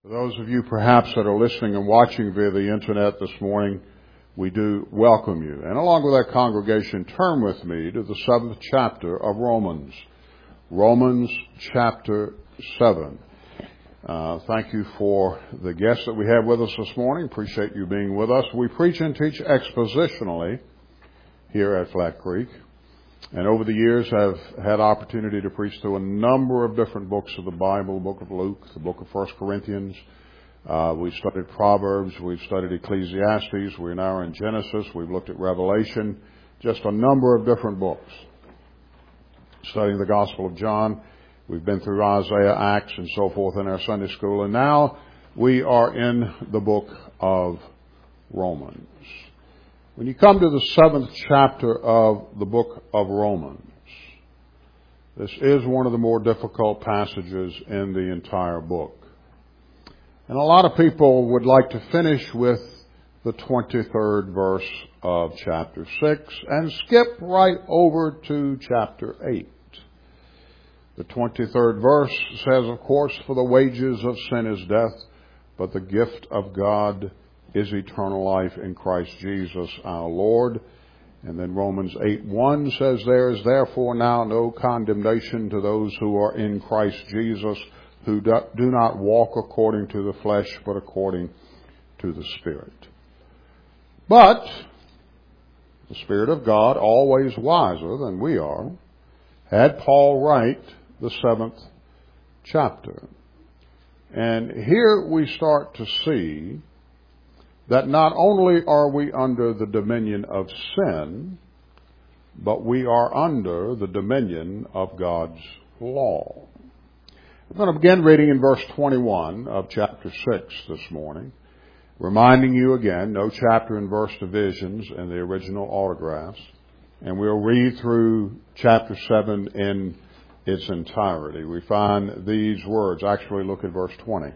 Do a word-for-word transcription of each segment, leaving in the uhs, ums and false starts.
For those of you perhaps that are listening and watching via the internet this morning, we do welcome you. And along with that congregation, turn with me to the seventh chapter of Romans. Romans chapter seven. Uh, thank you for the guests that we have with us this morning. Appreciate you being with us. We preach and teach expositionally here at Flat Creek. And over the years, I've had opportunity to preach through a number of different books of the Bible, the book of Luke, the book of First Corinthians. Uh, we've studied Proverbs. We've studied Ecclesiastes. We're now in Genesis. We've looked at Revelation. Just a number of different books. Studying the Gospel of John. We've been through Isaiah, Acts, and so forth in our Sunday school. And now we are in the book of Romans. When you come to the seventh chapter of the book of Romans, this is one of the more difficult passages in the entire book. And a lot of people would like to finish with the twenty-third verse of chapter six and skip right over to chapter eight. The twenty-third verse says, of course, for the wages of sin is death, but the gift of God is eternal life in Christ Jesus our Lord. And then Romans eight one says, there is therefore now no condemnation to those who are in Christ Jesus, who do not walk according to the flesh, but according to the Spirit. But the Spirit of God, always wiser than we are, had Paul write the seventh chapter. And here we start to see that not only are we under the dominion of sin, but we are under the dominion of God's law. I'm going to begin reading in verse twenty-one of chapter six this morning, reminding you again, no chapter and verse divisions in the original autographs, and we'll read through chapter seven in its entirety. We find these words. Actually, look at verse twenty.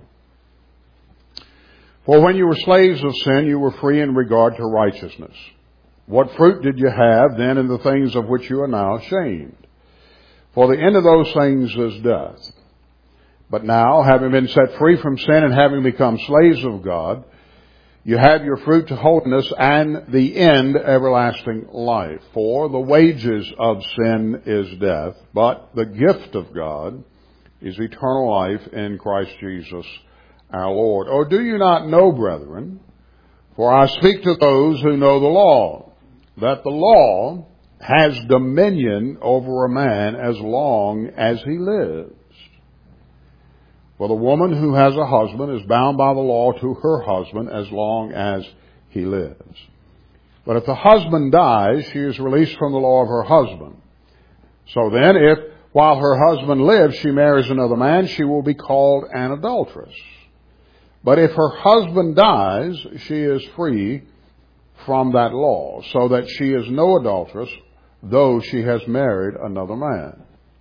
For when you were slaves of sin, you were free in regard to righteousness. What fruit did you have then in the things of which you are now ashamed? For the end of those things is death. But now, having been set free from sin and having become slaves of God, you have your fruit to holiness and the end everlasting life. For the wages of sin is death, but the gift of God is eternal life in Christ Jesus our Lord. Or do you not know, brethren, for I speak to those who know the law, that the law has dominion over a man as long as he lives. For the woman who has a husband is bound by the law to her husband as long as he lives. But if the husband dies, she is released from the law of her husband. So then, if while her husband lives she marries another man, she will be called an adulteress. But if her husband dies, she is free from that law, so that she is no adulteress, though she has married another man.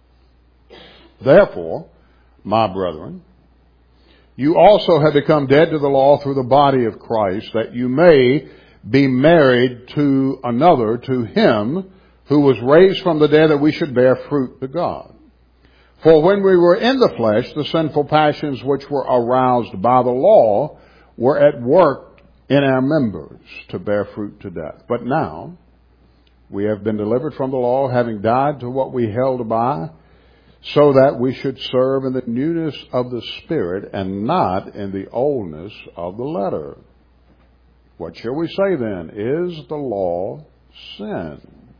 Therefore, my brethren, you also have become dead to the law through the body of Christ, that you may be married to another, to him who was raised from the dead, that we should bear fruit to God. For when we were in the flesh, the sinful passions which were aroused by the law were at work in our members to bear fruit to death. But now we have been delivered from the law, having died to what we held by, so that we should serve in the newness of the Spirit and not in the oldness of the letter. What shall we say then? Is the law sin?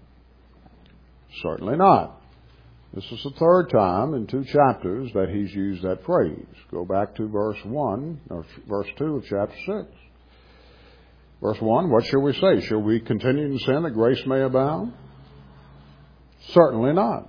Certainly not. This is the third time in two chapters that he's used that phrase. Go back to verse one, or verse two of chapter six. Verse one, what shall we say? Shall we continue in sin that grace may abound? Certainly not.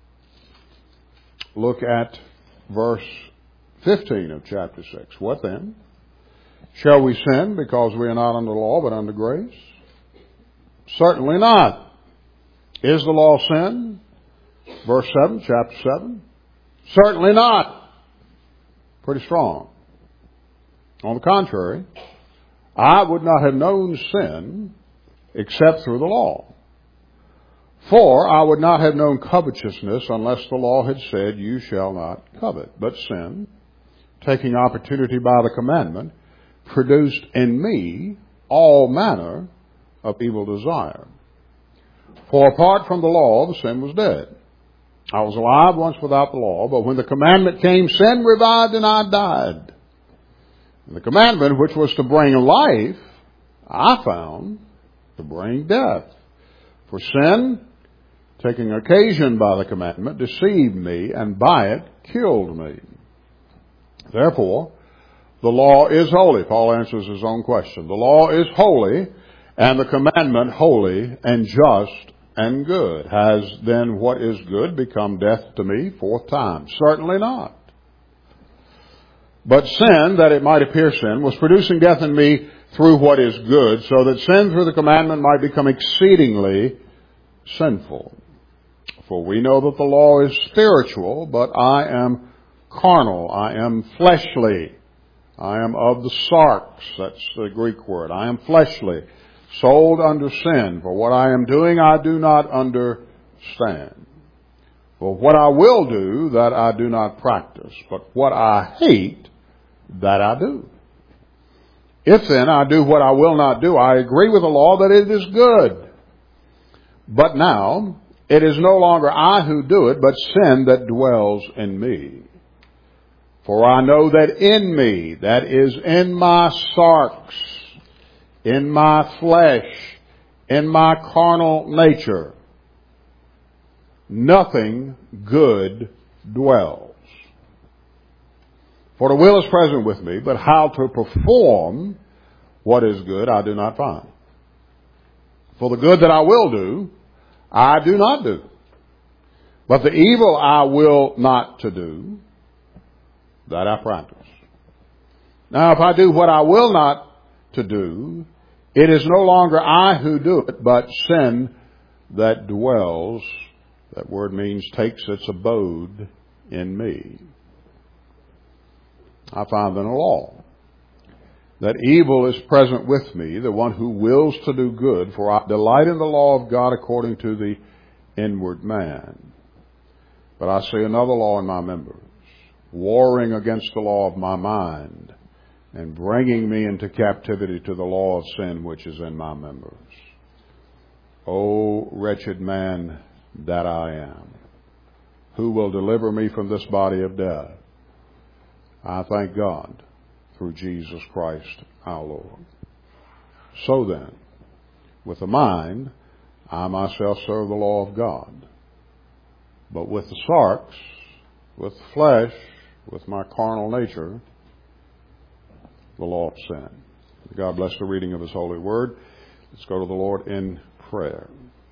Look at verse fifteen of chapter six. What then? Shall we sin because we are not under law but under grace? Certainly not. Is the law sin? Verse seven, chapter seven. Certainly not. Pretty strong. On the contrary, I would not have known sin except through the law. For I would not have known covetousness unless the law had said, you shall not covet. But sin, taking opportunity by the commandment, produced in me all manner of evil desire. For apart from the law, the sin was dead. I was alive once without the law, but when the commandment came, sin revived and I died. And the commandment, which was to bring life, I found to bring death. For sin, taking occasion by the commandment, deceived me, and by it killed me. Therefore, the law is holy. Paul answers his own question. The law is holy, and the commandment holy and just and good. Has then what is good become death to me? Fourth time. Certainly not. But sin, that it might appear sin, was producing death in me through what is good, so that sin through the commandment might become exceedingly sinful. For we know that the law is spiritual, but I am carnal. I am fleshly. I am of the sarx. That's the Greek word. I am fleshly, sold under sin. For what I am doing, I do not understand. For what I will do, that I do not practice. But what I hate, that I do. If then I do what I will not do, I agree with the law that it is good. But now, it is no longer I who do it, but sin that dwells in me. For I know that in me, that is in my sarx, in my flesh, in my carnal nature, nothing good dwells. For the will is present with me, but how to perform what is good I do not find. For the good that I will do, I do not do. But the evil I will not to do, that I practice. Now if I do what I will not to do, it is no longer I who do it, but sin that dwells, that word means takes its abode in me. I find in the law that evil is present with me, the one who wills to do good, for I delight in the law of God according to the inward man. But I see another law in my members, warring against the law of my mind, and bringing me into captivity to the law of sin which is in my members. O wretched man that I am, who will deliver me from this body of death? I thank God through Jesus Christ our Lord. So then, with the mind, I myself serve the law of God. But with the sarx, with the flesh, with my carnal nature, the law of sin. God bless the reading of His holy word. Let's go to the Lord in prayer.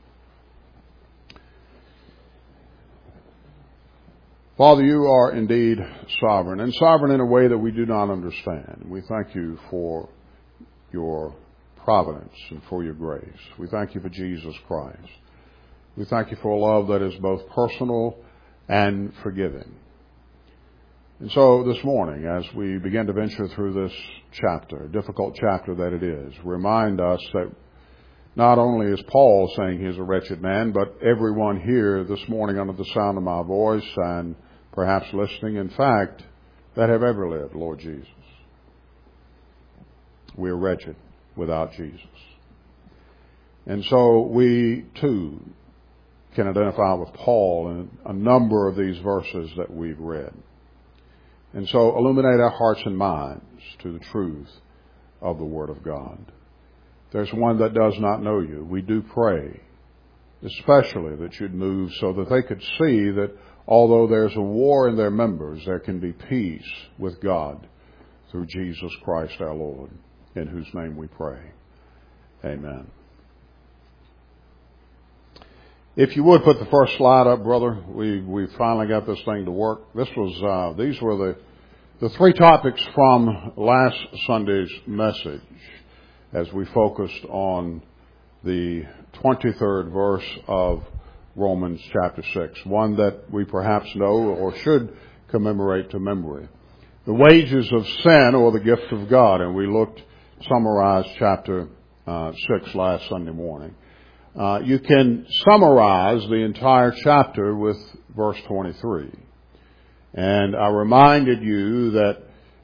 Father, you are indeed sovereign, and sovereign in a way that we do not understand. We thank you for your providence and for your grace. We thank you for Jesus Christ. We thank you for a love that is both personal and forgiving. And so this morning, as we begin to venture through this chapter, difficult chapter that it is, remind us that not only is Paul saying he's a wretched man, but everyone here this morning under the sound of my voice and perhaps listening, in fact, that have ever lived, Lord Jesus. We are wretched without Jesus. And so we, too, can identify with Paul in a number of these verses that we've read. And so illuminate our hearts and minds to the truth of the Word of God. There's one that does not know you. We do pray, especially that you'd move so that they could see that although there's a war in their members, there can be peace with God through Jesus Christ our Lord, in whose name we pray. Amen. If you would put the first slide up, brother, we we finally got this thing to work. This was uh, these were the the three topics from last Sunday's message, as we focused on the twenty-third verse of Romans chapter six, one that we perhaps know or should commemorate to memory. The wages of sin, or the gift of God, and we looked, summarized chapter uh, six last Sunday morning. Uh, you can summarize the entire chapter with verse twenty-three. And I reminded you that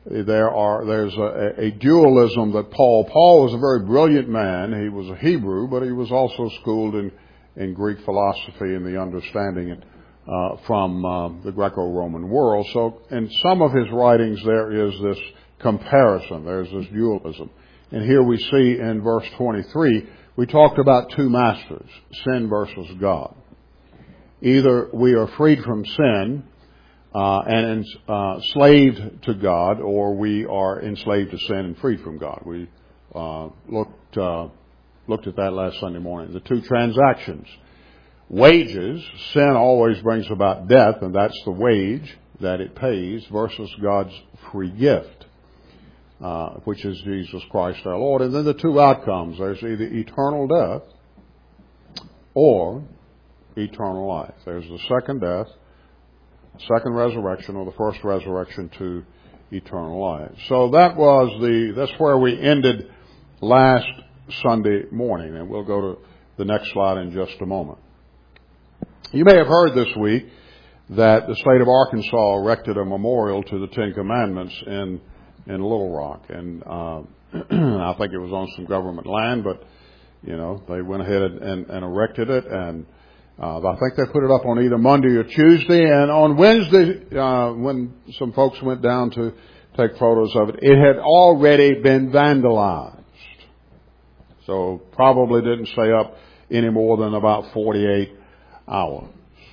there are there's a, a dualism that Paul Paul was a very brilliant man. He was a Hebrew, but he was also schooled in in Greek philosophy and the understanding uh, from uh, the Greco-Roman world. So in some of his writings there is this comparison. There's this dualism. And here we see in verse twenty-three, we talked about two masters, sin versus God. Either we are freed from sin uh, and uh, enslaved to God, or we are enslaved to sin and freed from God. We uh, looked uh, looked at that last Sunday morning. The two transactions. Wages, sin always brings about death, and that's the wage that it pays, versus God's free gift, uh, which is Jesus Christ our Lord. And then the two outcomes. There's either eternal death or eternal life. There's the second death, second resurrection, or the first resurrection to eternal life. So that was the, that's where we ended last Sunday morning, and we'll go to the next slide in just a moment. You may have heard this week that the state of Arkansas erected a memorial to the Ten Commandments in in Little Rock, and uh, I think it was on some government land, but you know they went ahead and, and erected it, and uh, I think they put it up on either Monday or Tuesday, and on Wednesday, uh, when some folks went down to take photos of it, it had already been vandalized. So probably didn't stay up any more than about forty-eight hours.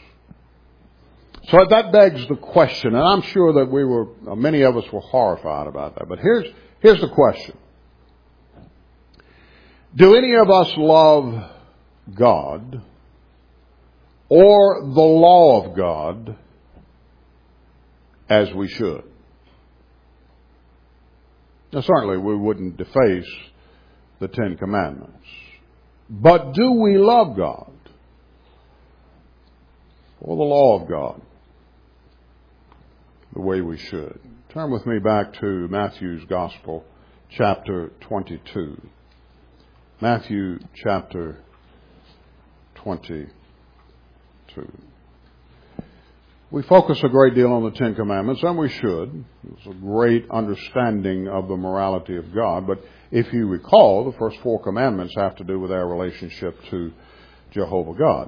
So that begs the question, and I'm sure that we were, many of us were horrified about that, but here's, here's the question. Do any of us love God or the law of God as we should? Now certainly we wouldn't deface the Ten Commandments. But do we love God or the law of God the way we should? Turn with me back to Matthew's Gospel, chapter twenty-two. Matthew chapter twenty-two. We focus a great deal on the Ten Commandments, and we should. It's a great understanding of the morality of God. But if you recall, the first four commandments have to do with our relationship to Jehovah God.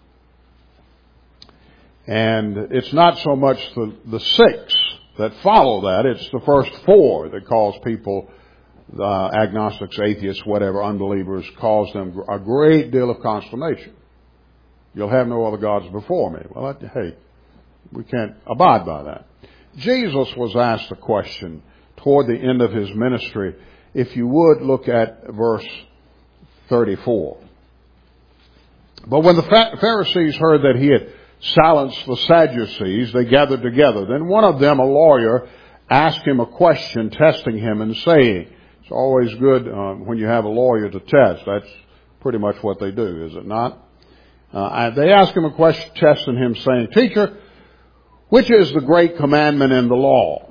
And it's not so much the, the six that follow that. It's the first four that cause people, uh, agnostics, atheists, whatever, unbelievers, cause them a great deal of consternation. You'll have no other gods before me. Well, that, hey, we can't abide by that. Jesus was asked a question toward the end of his ministry. If you would look at verse thirty-four. But when the Pharisees heard that he had silenced the Sadducees, they gathered together. Then one of them, a lawyer, asked him a question, testing him and saying, it's always good uh, when you have a lawyer to test. That's pretty much what they do, is it not? Uh, they asked him a question, testing him, saying, Teacher, which is the great commandment in the law?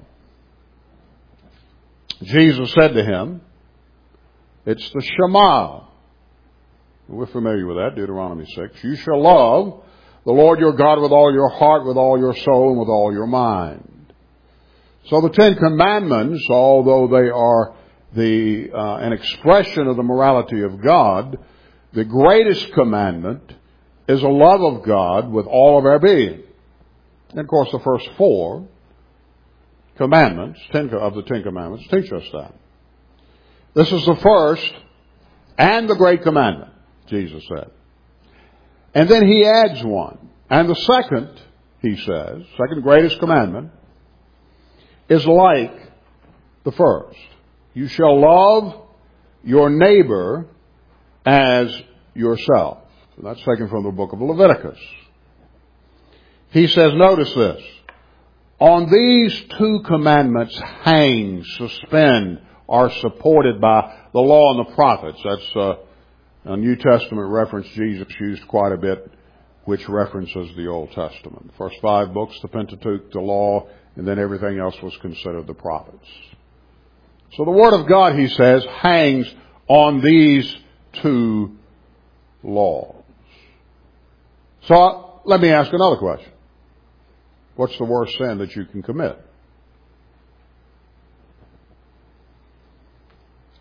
Jesus said to him, it's the Shema. We're familiar with that, Deuteronomy six. You shall love the Lord your God with all your heart, with all your soul, and with all your mind. So the Ten Commandments, although they are the uh, an expression of the morality of God, the greatest commandment is a love of God with all of our being. And of course, the first four commandments ten of the Ten Commandments teach us that. This is the first and the great commandment, Jesus said. And then he adds one. And the second, he says, second greatest commandment, is like the first. You shall love your neighbor as yourself. And that's taken from the book of Leviticus. He says, notice this. On these two commandments hang, suspend, are supported by the law and the prophets. That's uh, a New Testament reference Jesus used quite a bit, which references the Old Testament. The first five books, the Pentateuch, the law, and then everything else was considered the prophets. So the Word of God, he says, hangs on these two laws. So uh, let me ask another question. What's the worst sin that you can commit?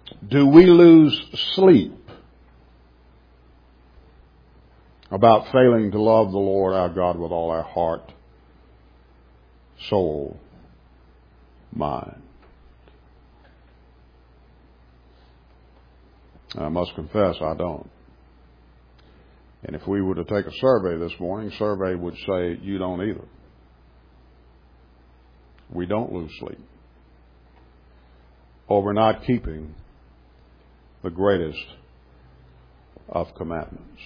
Do we lose sleep about failing to love the Lord our God with all our heart, soul, mind? I must confess, I don't. And if we were to take a survey this morning, survey would say you don't either. We don't lose sleep over not keeping the greatest of commandments.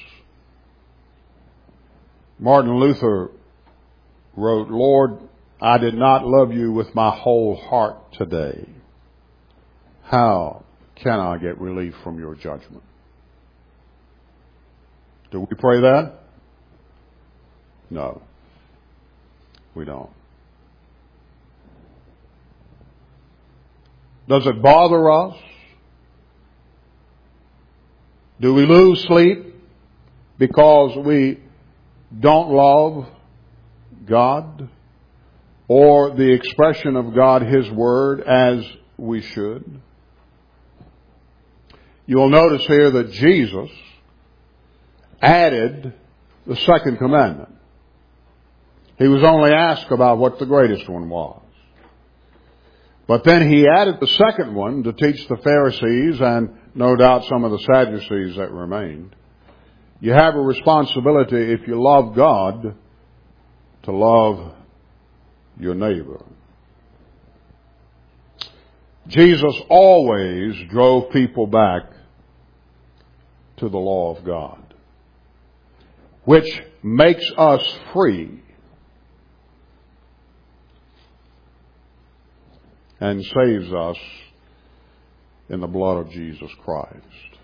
Martin Luther wrote, Lord, I did not love you with my whole heart today. How can I get relief from your judgment? Do we pray that? No, we don't. Does it bother us? Do we lose sleep because we don't love God or the expression of God, His Word, as we should? You'll notice here that Jesus added the second commandment. He was only asked about what the greatest one was. But then He added the second one to teach the Pharisees and no doubt some of the Sadducees that remained. You have a responsibility, if you love God, to love your neighbor. Jesus always drove people back to the law of God, which makes us free and saves us in the blood of Jesus Christ.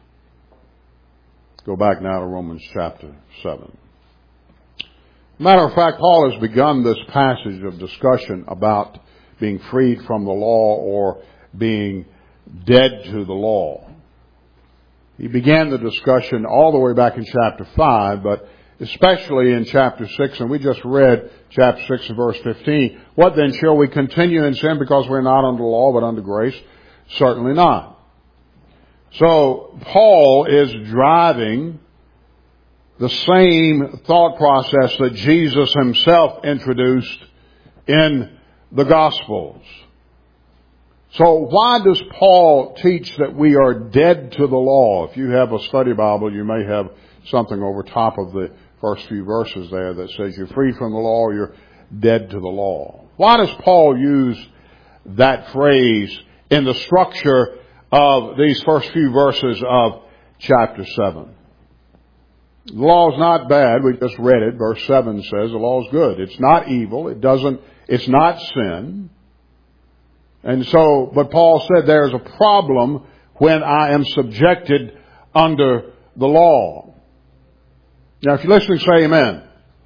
Go back now to Romans chapter seven. Matter of fact, Paul has begun this passage of discussion about being freed from the law or being dead to the law. He began the discussion all the way back in chapter five, but especially in chapter six, and we just read chapter six and verse fifteen. What then, shall we continue in sin because we're not under law but under grace? Certainly not. So Paul is driving the same thought process that Jesus Himself introduced in the Gospels. So why does Paul teach that we are dead to the law? If you have a study Bible, you may have something over top of the first few verses there that says you're free from the law or you're dead to the law. Why does Paul use that phrase in the structure of these first few verses of chapter seven? The law is not bad. We just read it. Verse seven says the law is good. It's not evil. It doesn't, it's not sin. And so, but Paul said there's a problem when I am subjected under the law. Now, if you're listening, say amen.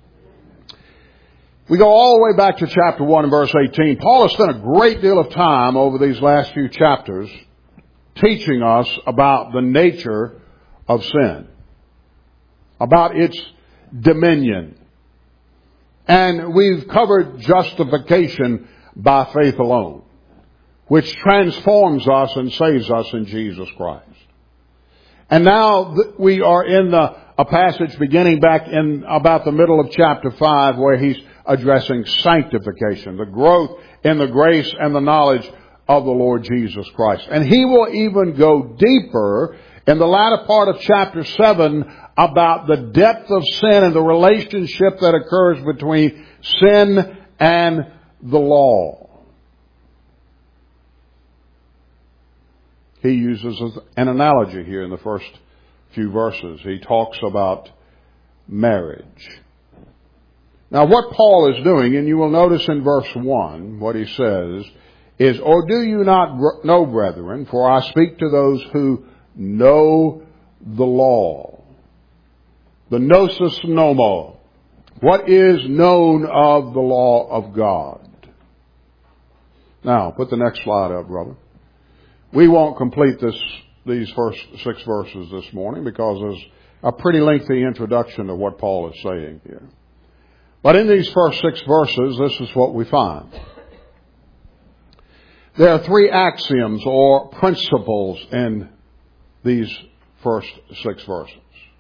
We go all the way back to chapter one and verse eighteen. Paul has spent a great deal of time over these last few chapters teaching us about the nature of sin, about its dominion. And we've covered justification by faith alone, which transforms us and saves us in Jesus Christ. And now we are in the, a passage beginning back in about the middle of chapter five where he's addressing sanctification, the growth in the grace and the knowledge of the Lord Jesus Christ. And he will even go deeper in the latter part of chapter seven about the depth of sin and the relationship that occurs between sin and the law. He uses an analogy here in the first few verses. He talks about marriage. Now, what Paul is doing, and you will notice in verse one, what he says is, or do you not know, brethren, for I speak to those who know the law. The gnosis nomo. What is known of the law of God? Now, put the next slide up, brother. We won't complete this, these first six verses this morning because there's a pretty lengthy introduction to what Paul is saying here. But in these first six verses, this is what we find. There are three axioms or principles in these first six verses.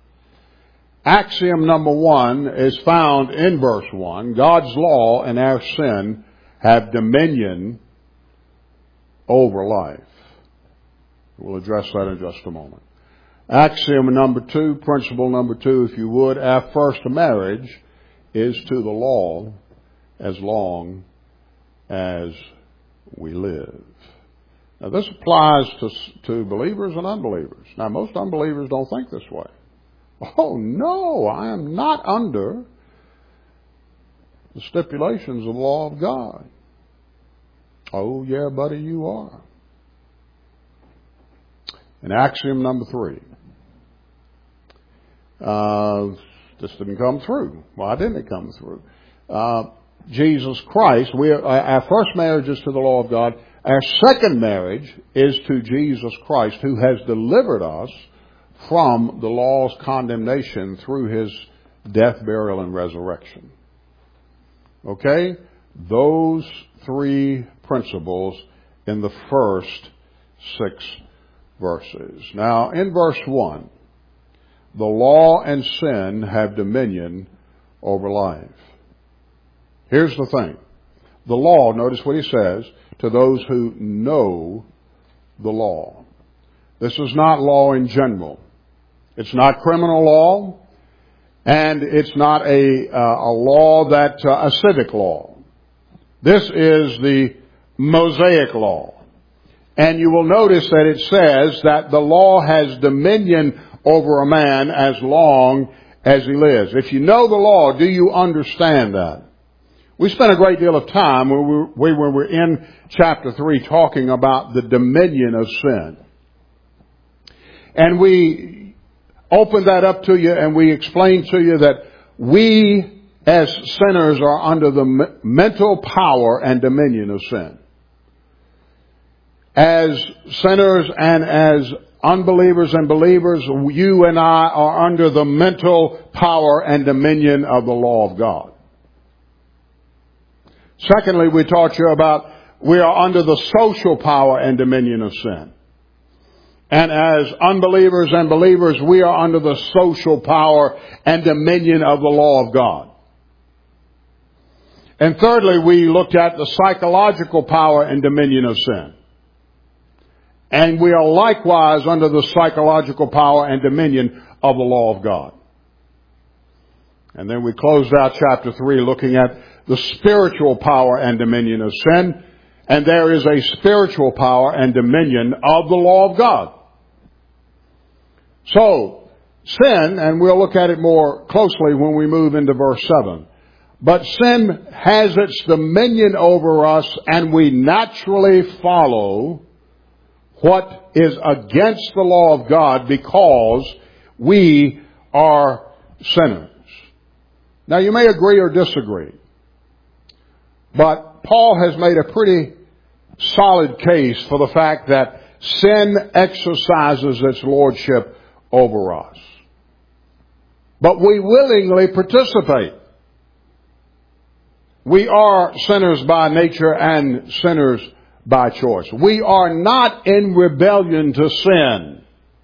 Axiom number one is found in verse one. God's law and our sin have dominion over life. We'll address that in just a moment. Axiom number two, principle number two, if you would, our first marriage is to the law as long as we live. Now this applies to, to believers and unbelievers. Now most unbelievers don't think this way. Oh no, I am not under the stipulations of the law of God. Oh yeah, buddy, you are. And axiom number three. Uh, this didn't come through. Why didn't it come through? Uh, Jesus Christ, we are, our first marriage is to the law of God. Our second marriage is to Jesus Christ, who has delivered us from the law's condemnation through his death, burial, and resurrection. Okay? Those three principles in the first six verses. Now, in verse one, the law and sin have dominion over life. Here's the thing. The law, notice what he says, to those who know the law. This is not law in general. It's not criminal law, and it's not a, uh, a law that, uh, a civic law. This is the Mosaic law. And you will notice that it says that the law has dominion over a man as long as he lives. If you know the law, do you understand that? We spent a great deal of time when we, we were in chapter three talking about the dominion of sin. And we opened that up to you and we explained to you that we as sinners are under the mental power and dominion of sin. As sinners and as unbelievers and believers, you and I are under the mental power and dominion of the law of God. Secondly, we taught you about we are under the social power and dominion of sin. And as unbelievers and believers, we are under the social power and dominion of the law of God. And thirdly, we looked at the psychological power and dominion of sin. And we are likewise under the psychological power and dominion of the law of God. And then we closed out chapter three looking at the spiritual power and dominion of sin. And there is a spiritual power and dominion of the law of God. So, sin, and we'll look at it more closely when we move into verse seven. But sin has its dominion over us, and we naturally follow what is against the law of God because we are sinners. Now you may agree or disagree, but Paul has made a pretty solid case for the fact that sin exercises its lordship over us. But we willingly participate. We are sinners by nature and sinners by choice. We are not in rebellion to sin.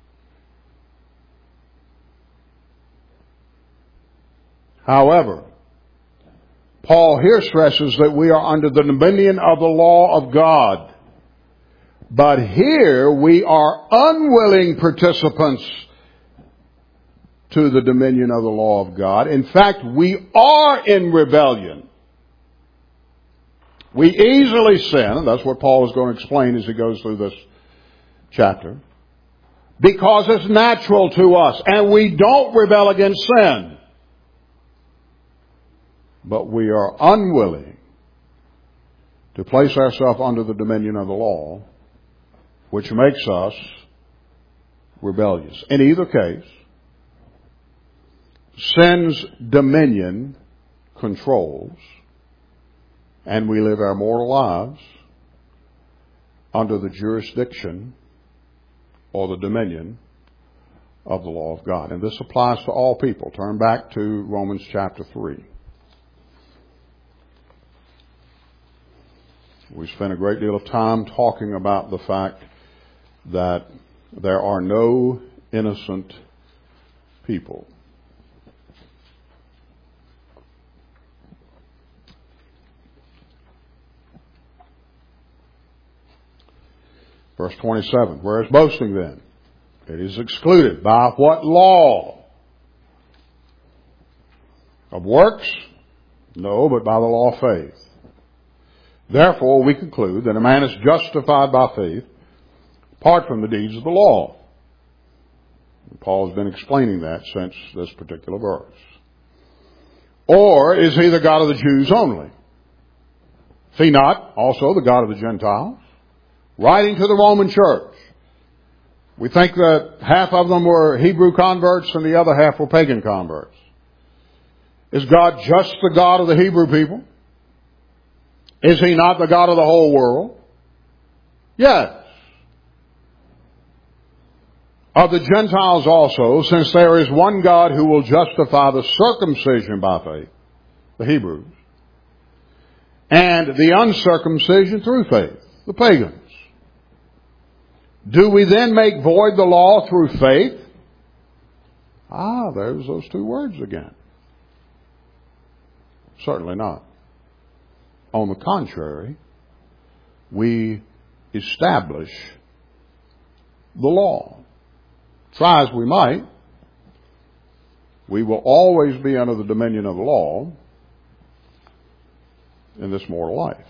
However, Paul here stresses that we are under the dominion of the law of God. But here we are unwilling participants to the dominion of the law of God. In fact, we are in rebellion. We easily sin, and that's what Paul is going to explain as he goes through this chapter, because it's natural to us, and we don't rebel against sin. But we are unwilling to place ourselves under the dominion of the law, which makes us rebellious. In either case, sin's dominion controls, and we live our mortal lives under the jurisdiction or the dominion of the law of God. And this applies to all people. Turn back to Romans chapter three. We spent a great deal of time talking about the fact that there are no innocent people. Verse twenty-seven, where is boasting then? It is excluded. By what law? Of works? No, but by the law of faith. Therefore, we conclude that a man is justified by faith apart from the deeds of the law. Paul has been explaining that since this particular verse. Or is he the God of the Jews only? Is he not also the God of the Gentiles? Writing to the Roman church, we think that half of them were Hebrew converts and the other half were pagan converts. Is God just the God of the Hebrew people? Is he not the God of the whole world? Yes. Of the Gentiles also, since there is one God who will justify the circumcision by faith, the Hebrews, and the uncircumcision through faith, the pagans. Do we then make void the law through faith? Ah, there's those two words again. Certainly not. On the contrary, we establish the law. Try as we might, we will always be under the dominion of the law in this mortal life.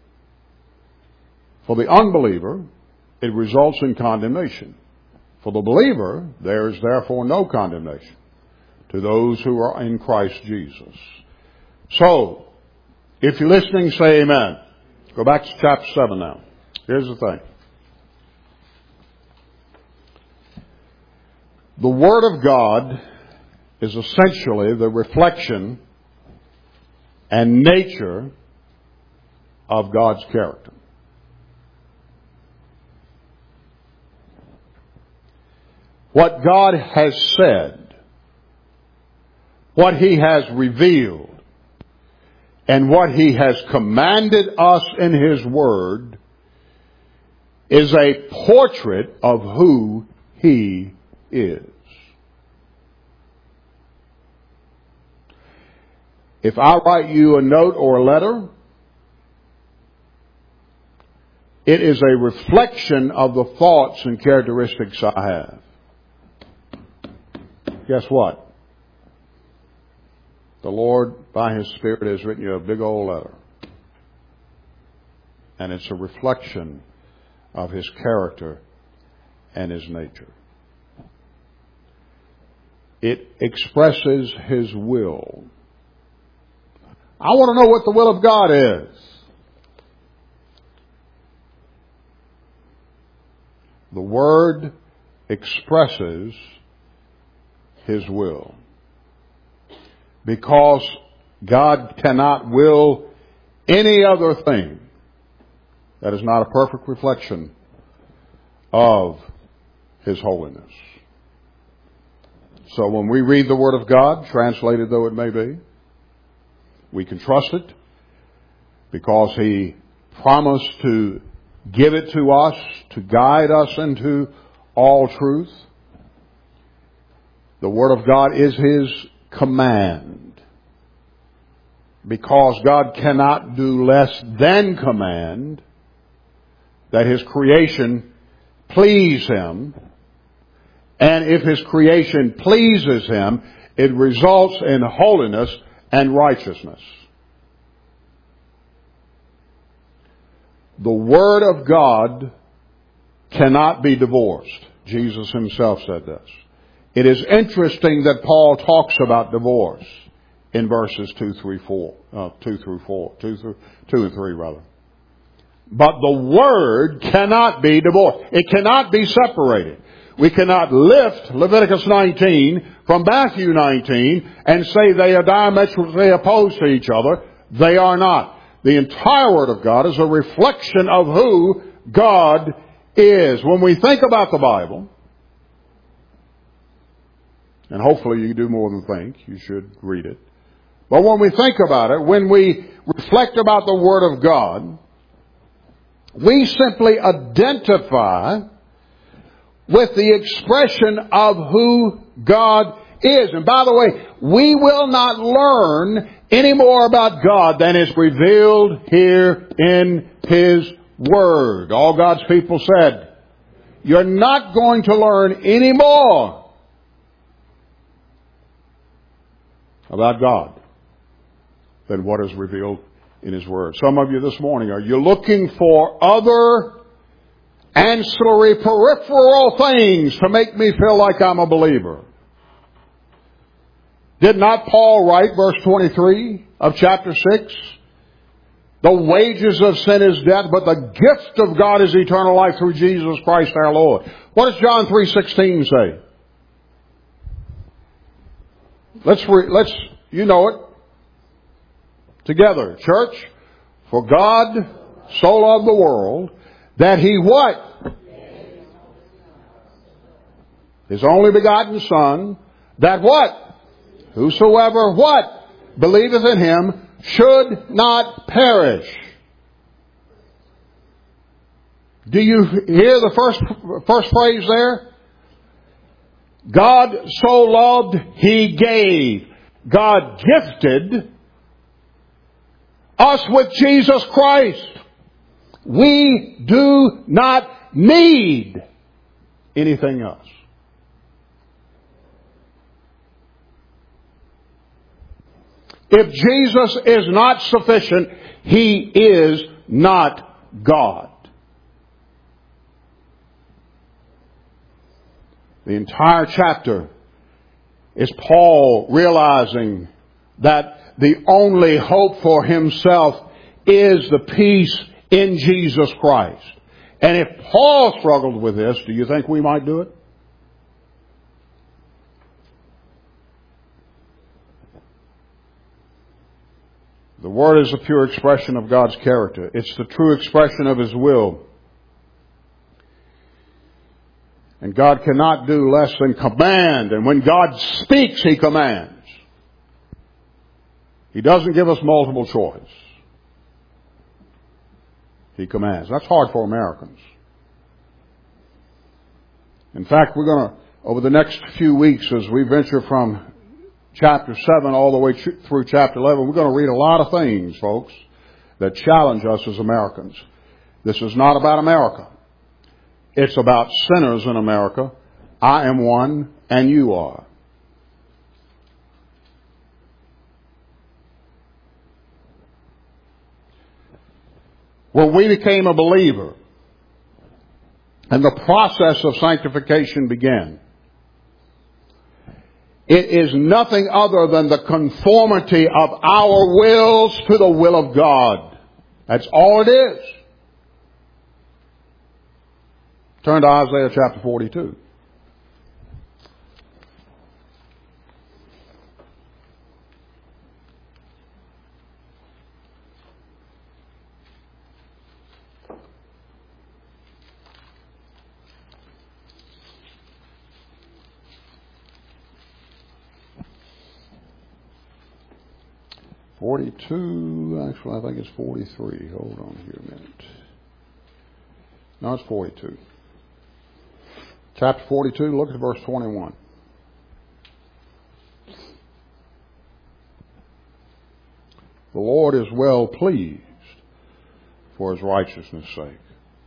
For the unbeliever, it results in condemnation. For the believer, there is therefore no condemnation to those who are in Christ Jesus. So, if you're listening, say amen. Go back to chapter seven now. Here's the thing. The Word of God is essentially the reflection and nature of God's character. What God has said, what He has revealed, and what He has commanded us in His Word is a portrait of who He is. If I write you a note or a letter, it is a reflection of the thoughts and characteristics I have. Guess what? The Lord, by His Spirit, has written you a big old letter. And it's a reflection of His character and His nature. It expresses His will. I want to know what the will of God is. The Word expresses His will. Because God cannot will any other thing that is not a perfect reflection of His holiness. So when we read the Word of God, translated though it may be, we can trust it because He promised to give it to us, to guide us into all truth. The Word of God is His command. Because God cannot do less than command, that His creation please Him. And if His creation pleases Him, it results in holiness and righteousness. The Word of God cannot be divorced. Jesus Himself said this. It is interesting that Paul talks about divorce in verses two through four, uh, two through four, two through two and three rather. But the Word cannot be divorced. It cannot be separated. We cannot lift Leviticus nineteen from Matthew nineteen and say they are diametrically opposed to each other. They are not. The entire Word of God is a reflection of who God is. When we think about the Bible, and hopefully you do more than think, you should read it. But when we think about it, when we reflect about the Word of God, We simply identify with the expression of who God is. And by the way, we will not learn any more about God than is revealed here in His Word. All God's people said, you're not going to learn any more about God than what is revealed in His Word. Some of you this morning, are you looking for other ancillary peripheral things to make me feel like I'm a believer? Did not Paul write, verse twenty-three of chapter six, the wages of sin is death, but the gift of God is eternal life through Jesus Christ our Lord? What does John three sixteen say? Let's, re- let's, you know it. Together, church. For God so loved the world that He what? His only begotten Son, that what? Whosoever what? Believeth in Him should not perish. Do you hear the first, first phrase there? God so loved, He gave. God gifted us with Jesus Christ. We do not need anything else. If Jesus is not sufficient, He is not God. The entire chapter is Paul realizing that the only hope for himself is the peace in Jesus Christ. And if Paul struggled with this, do you think we might do it? The Word is a pure expression of God's character. It's the true expression of His will. And God cannot do less than command. And when God speaks, He commands. He doesn't give us multiple choice. He commands. That's hard for Americans. In fact, we're going to, over the next few weeks, as we venture from chapter seven all the way through chapter eleven, we're going to read a lot of things, folks, that challenge us as Americans. This is not about America. It's about sinners in America. I am one, and you are. When we became a believer and the process of sanctification began, it is nothing other than the conformity of our wills to the will of God. That's all it is. Turn to Isaiah chapter forty-two. forty-two, actually I think it's forty-three. Hold on here a minute. No, it's forty-two. Chapter forty-two, look at verse twenty-one. The Lord is well pleased for His righteousness' sake.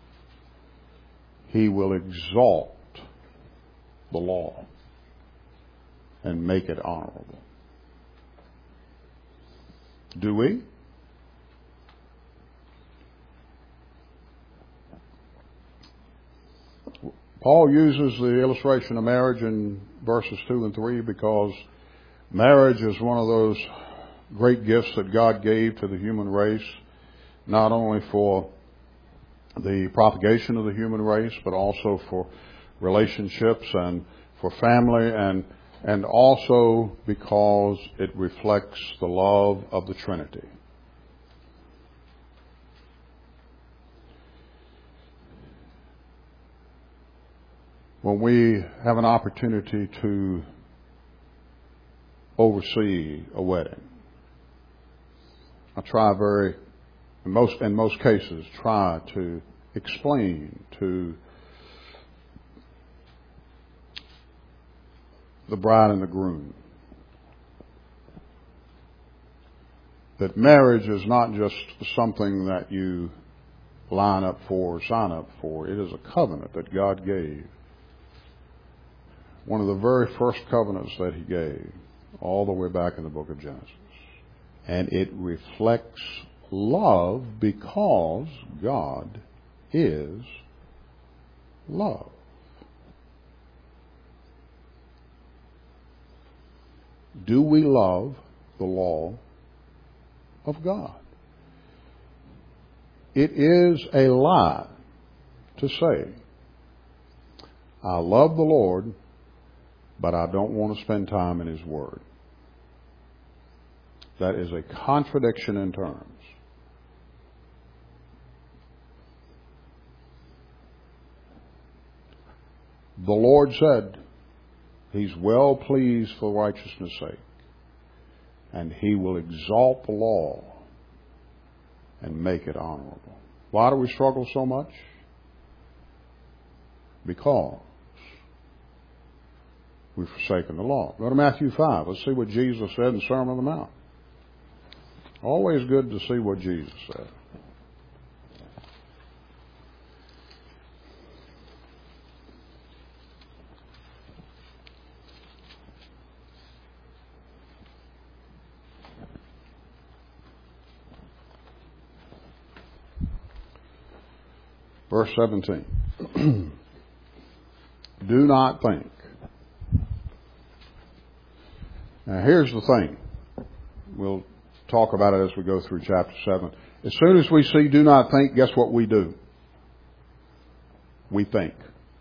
He will exalt the law and make it honorable. Do we? Paul uses the illustration of marriage in verses two and three because marriage is one of those great gifts that God gave to the human race, not only for the propagation of the human race, but also for relationships and for family, and and also because it reflects the love of the Trinity. When we have an opportunity to oversee a wedding, I try very, in most, in most cases, try to explain to the bride and the groom that marriage is not just something that you line up for or sign up for. It is a covenant that God gave. One of the very first covenants that He gave, all the way back in the book of Genesis. And it reflects love because God is love. Do we love the law of God? It is a lie to say, I love the Lord, but I don't want to spend time in His Word. That is a contradiction in terms. The Lord said He's well pleased for righteousness' sake, and He will exalt the law and make it honorable. Why do we struggle so much? Because we've forsaken the law. Go to Matthew five. Let's see what Jesus said in the Sermon on the Mount. Always good to see what Jesus said. Verse seventeen. Do not think. Now here's the thing. We'll talk about it as we go through chapter seven. As soon as we see do not think, guess what we do? We think.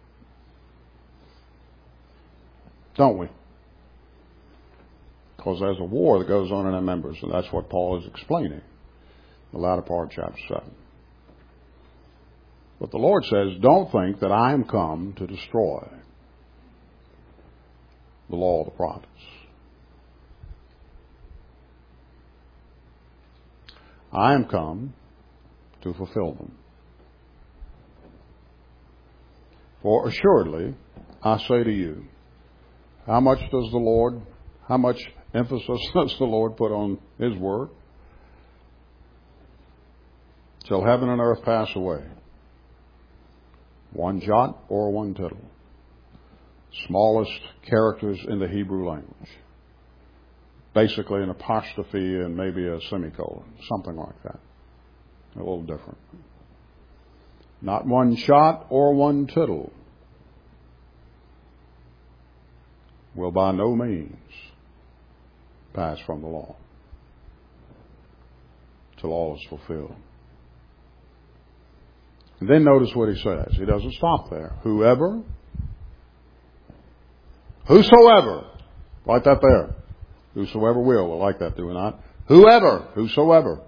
Don't we? Because there's a war that goes on in our members, and that's what Paul is explaining in the latter part of chapter seven. But the Lord says, don't think that I am come to destroy the law of the prophets. I am come to fulfill them. For assuredly, I say to you, how much does the Lord, how much emphasis does the Lord put on His word? Shall heaven and earth pass away, one jot or one tittle. Smallest characters in the Hebrew language. Basically an apostrophe and maybe a semicolon. Something like that. A little different. Not one jot or one tittle will by no means pass from the law till all is fulfilled. And then notice what he says. He doesn't stop there. Whoever, whosoever, like that there. Whosoever will. We like that, do we not? Whoever, whosoever,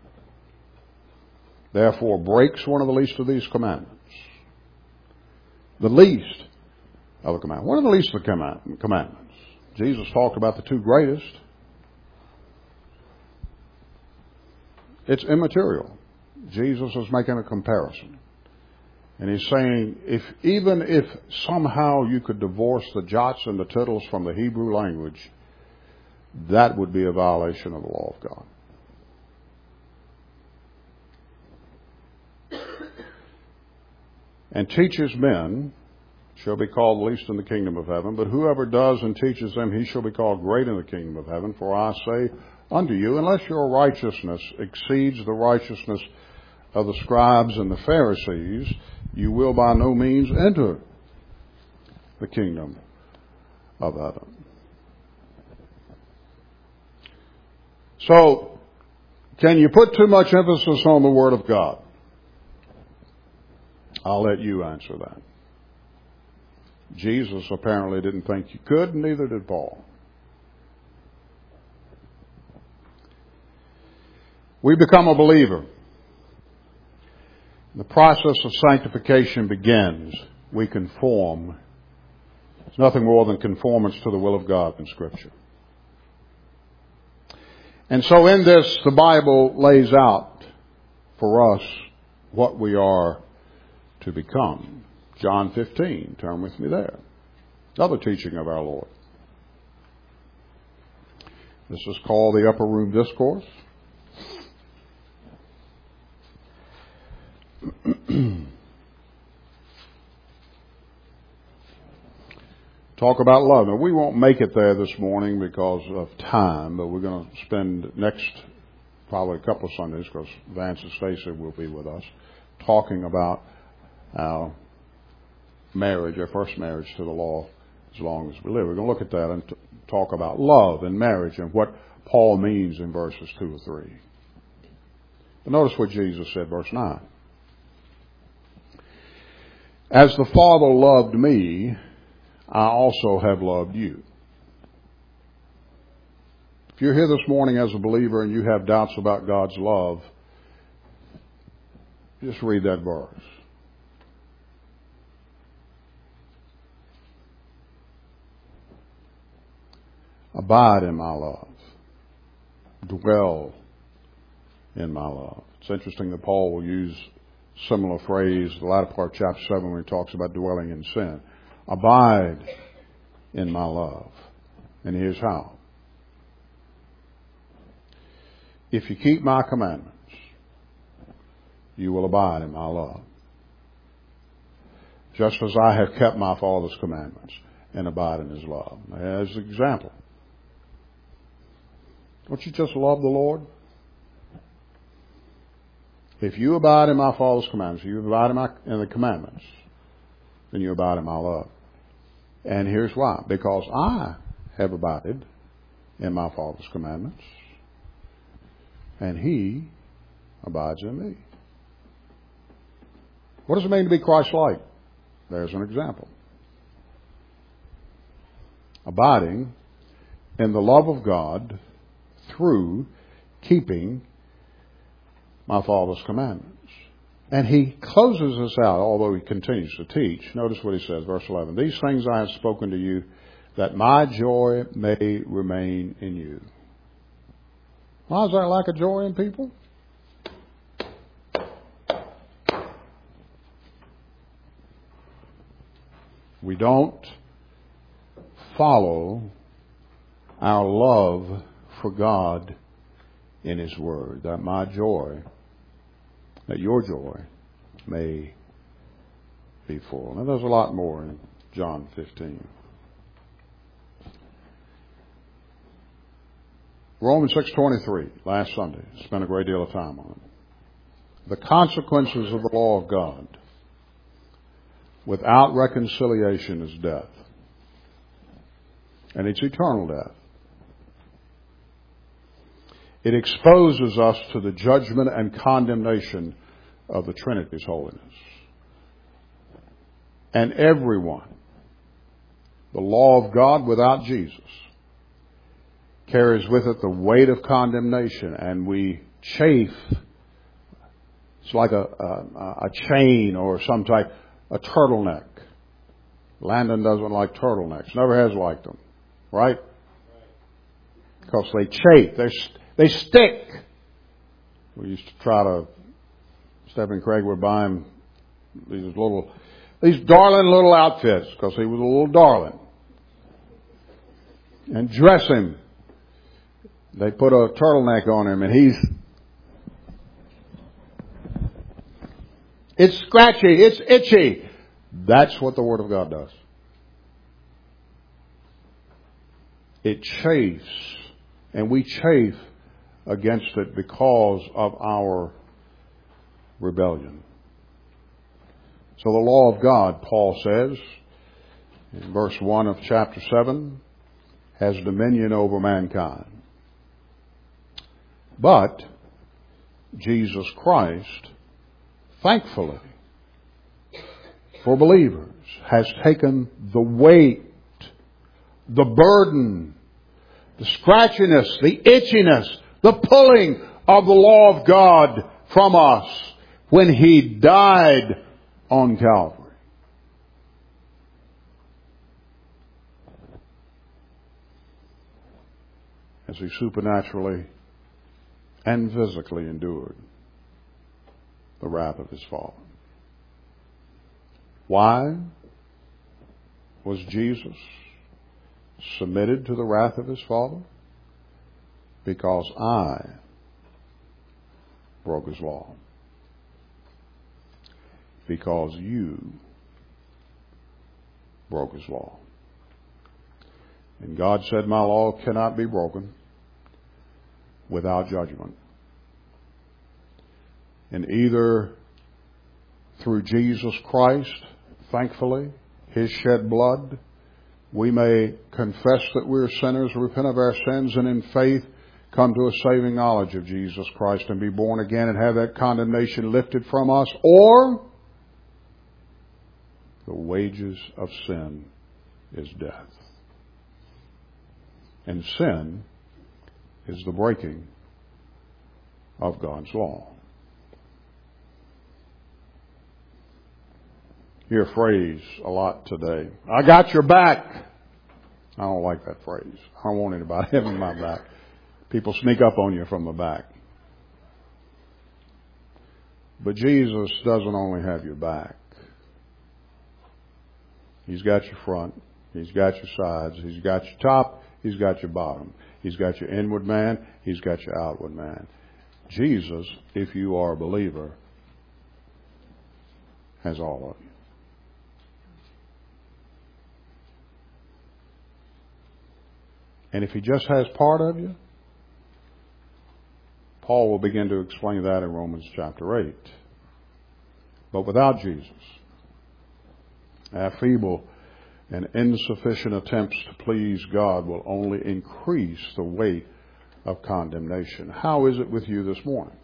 therefore breaks one of the least of these commandments. The least of the commandments. One of the least of the commandments. Jesus talked about the two greatest. It's immaterial. Jesus is making a comparison. And he's saying, if even if somehow you could divorce the jots and the tittles from the Hebrew language, that would be a violation of the law of God. And teaches men shall be called least in the kingdom of heaven, but whoever does and teaches them, he shall be called great in the kingdom of heaven. For I say unto you, unless your righteousness exceeds the righteousness of the scribes and the Pharisees, you will by no means enter the kingdom of heaven. So, can you put too much emphasis on the Word of God? I'll let you answer that. Jesus apparently didn't think you could, and neither did Paul. We become a believer. The process of sanctification begins. We conform. It's nothing more than conformance to the will of God in Scripture. And so in this, the Bible lays out for us what we are to become. John fifteen, turn with me there. Another teaching of our Lord. This is called the Upper Room Discourse. Talk about love. Now, we won't make it there this morning because of time, but we're going to spend next probably a couple of Sundays, because Vance and Stacy will be with us, talking about our marriage, our first marriage to the law, as long as we live. We're going to look at that and t- talk about love and marriage and what Paul means in verses two or three. But notice what Jesus said, verse nine. As the Father loved me, I also have loved you. If you're here this morning as a believer and you have doubts about God's love, just read that verse. Abide in my love. Dwell in my love. It's interesting that Paul will use similar phrase the latter part of chapter seven when he talks about dwelling in sin. Abide in my love. And here's how. If you keep my commandments, you will abide in my love. Just as I have kept my Father's commandments and abide in his love. As an example. Don't you just love the Lord? If you abide in my Father's commandments, you abide in, my, in the commandments, then you abide in my love. And here's why. Because I have abided in my Father's commandments, and he abides in me. What does it mean to be Christ-like? There's an example. Abiding in the love of God through keeping my Father's commandments. And he closes this out, although he continues to teach. Notice what he says, verse eleven. These things I have spoken to you, that my joy may remain in you. Why is there lack of joy in people? We don't follow our love for God in his word, that my joy, that your joy may be full. Now there's a lot more in John fifteen. Romans six twenty-three, last Sunday, spent a great deal of time on it. The consequences of the law of God without reconciliation is death. And it's eternal death. It exposes us to the judgment and condemnation of the Trinity's holiness. And everyone, the law of God without Jesus, carries with it the weight of condemnation, and we chafe. It's like a, a, a chain or some type, a turtleneck. Landon doesn't like turtlenecks, never has liked them, right? Because they chafe, they they stick. We used to try to. Stephen and Craig were buying these little, these darling little outfits because he was a little darling, and dress him. They put a turtleneck on him, and he's, it's scratchy, it's itchy. That's what the Word of God does. It chafes, and we chafe against it because of our rebellion. So the law of God, Paul says, in verse one of chapter seven, has dominion over mankind. But Jesus Christ, thankfully, for believers, has taken the weight, the burden, the scratchiness, the itchiness, the pulling of the law of God from us when he died on Calvary. As he supernaturally and physically endured the wrath of his Father. Why was Jesus submitted to the wrath of his Father? Because I broke his law. Because you broke his law. And God said, my law cannot be broken without judgment. And either through Jesus Christ, thankfully, his shed blood, we may confess that we're sinners, repent of our sins, and in faith come to a saving knowledge of Jesus Christ and be born again and have that condemnation lifted from us. Or the wages of sin is death. And sin is the breaking of God's law. You hear a phrase a lot today. I got your back. I don't like that phrase. I don't want anybody having my back. People sneak up on you from the back. But Jesus doesn't only have your back. He's got your front. He's got your sides. He's got your top. He's got your bottom. He's got your inward man. He's got your outward man. Jesus, if you are a believer, has all of you. And if he just has part of you, Paul will begin to explain that in Romans chapter eight. But without Jesus, our feeble and insufficient attempts to please God will only increase the weight of condemnation. How is it with you this morning?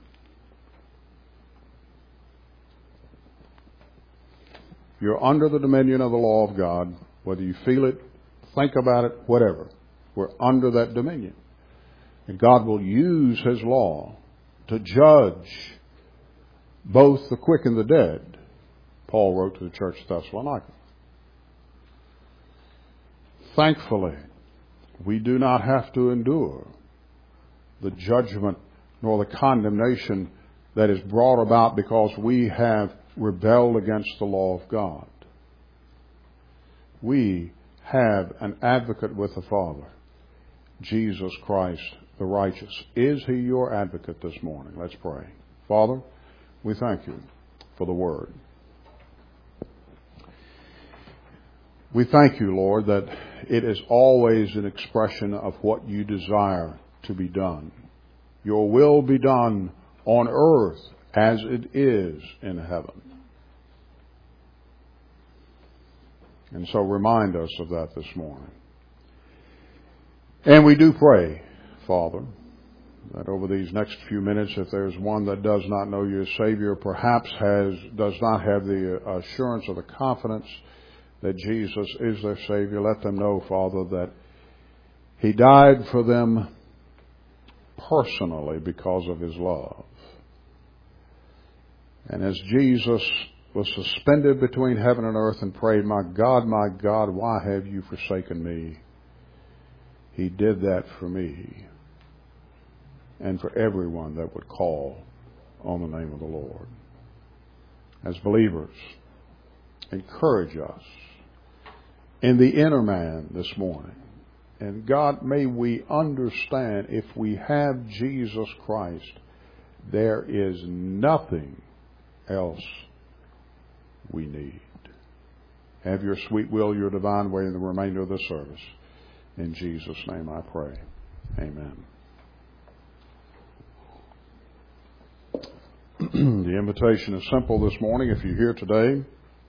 You're under the dominion of the law of God, whether you feel it, think about it, whatever. We're under that dominion. And God will use his law to judge both the quick and the dead. Paul wrote to the church of Thessalonica. Thankfully, we do not have to endure the judgment nor the condemnation that is brought about because we have rebelled against the law of God. We have an advocate with the Father, Jesus Christ the righteous. Is he your advocate this morning? Let's pray. Father, we thank you for the word. We thank you, Lord, that it is always an expression of what you desire to be done. Your will be done on earth as it is in heaven. And so remind us of that this morning. And we do pray, Father, that over these next few minutes, if there's one that does not know you as Savior, perhaps has does not have the assurance or the confidence that Jesus is their Savior, let them know, Father, that he died for them personally because of his love. And as Jesus was suspended between heaven and earth and prayed, my God, my God, why have you forsaken me? He did that for me and for everyone that would call on the name of the Lord. As believers, encourage us in the inner man this morning. And God, may we understand, if we have Jesus Christ, there is nothing else we need. Have your sweet will, your divine way in the remainder of the service. In Jesus' name I pray. Amen. The invitation is simple this morning. If you're here today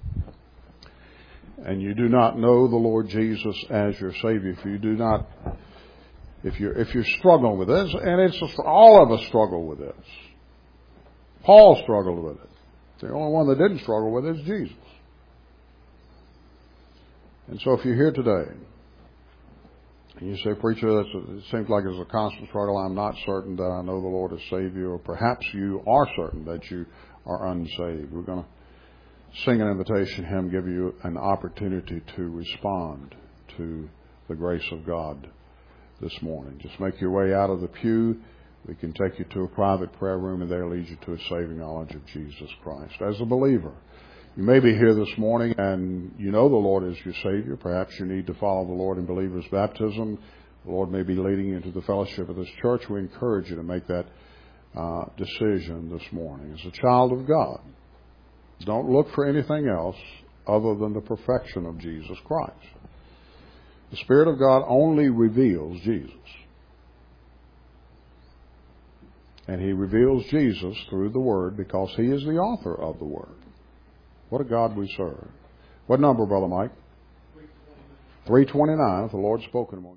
and you do not know the Lord Jesus as your Savior, if you do not, if you're, if you're struggling with this, and it's just, all of us struggle with this. Paul struggled with it. The only one that didn't struggle with it is Jesus. And so if you're here today, and you say, preacher, that's a, it seems like it's a constant struggle. I'm not certain that I know the Lord as Savior. Or perhaps you are certain that you are unsaved. We're going to sing an invitation hymn, give you an opportunity to respond to the grace of God this morning. Just make your way out of the pew. We can take you to a private prayer room and there lead you to a saving knowledge of Jesus Christ. As a believer, You may be here this morning and you know the Lord is your Savior. Perhaps you need to follow the Lord in believer's baptism. The Lord may be leading you into the fellowship of this church. We encourage you to make that uh, decision this morning. As a child of God, don't look for anything else other than the perfection of Jesus Christ. The Spirit of God only reveals Jesus. And He reveals Jesus through the Word because He is the author of the Word. What a God we serve. What number, Brother Mike? three twenty-nine. If the Lord's spoken among you.